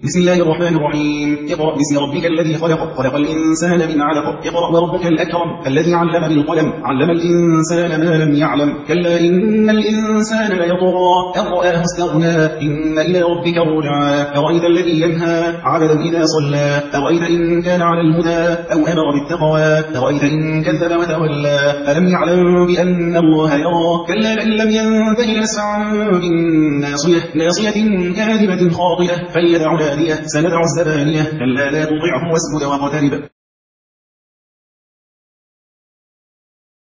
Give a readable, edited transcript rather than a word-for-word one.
بسم الله الرحمن الرحيم. اقرأ باسم ربك الذي خلق، خلق الإنسان من علق. اقرأ وربك الأكرم الذي علم بالقلم، علم الإنسان ما لم يعلم. كلا إن الإنسان ليطغى أن رآه استغنى، إن إلى ربك الرجعى. أرأيت الذي ينهى عبدا إذا صلى، أرأيت إن كان على الهدى أو أمر بالتقوى، أرأيت إن كذب وتولى. ألم يعلم بأن الله يرى. كلا لئن لم ينته لنسفعا بالناصية، ناصية كاذبة خاطئة، فليدع ناديه، سندع الزبانية. كلا لا تطعه واسجد واقترب.